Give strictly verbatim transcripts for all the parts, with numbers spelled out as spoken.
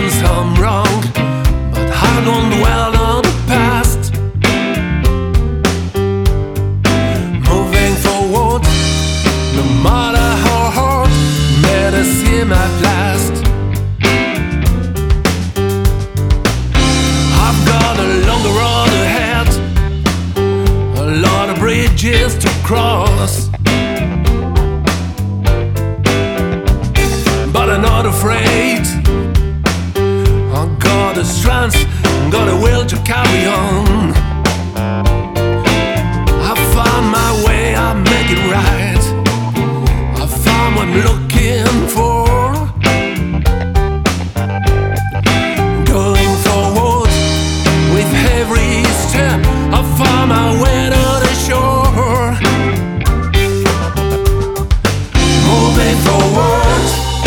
done some wrong, but I don't dwell on the past. Moving forward, no matter how hard may it seem at last. I've got a longer road ahead, a lot of bridges to cross, but I'm not afraid. I got the strength, got a will to carry on. I found my way, I make it right. I found what I'm looking for. Going forward with every step, I found my way to the shore. Moving forward,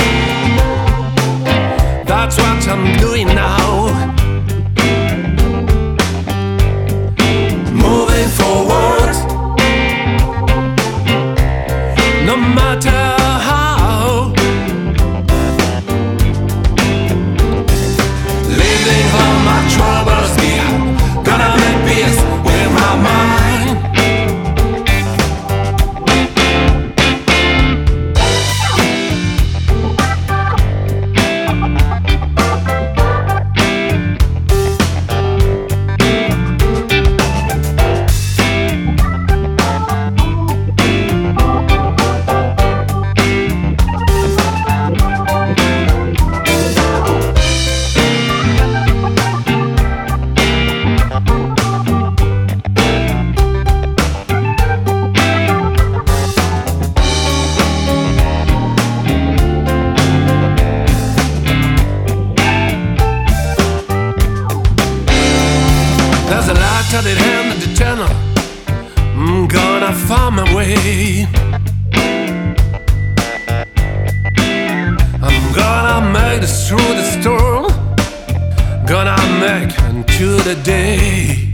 that's what I'm doing now. Moving forward, no matter how. Leaving all my troubles behind, gonna make peace with my mind. There's a light at the end of the tunnel, I'm gonna find my way. I'm gonna make it through the storm, gonna make it to the day.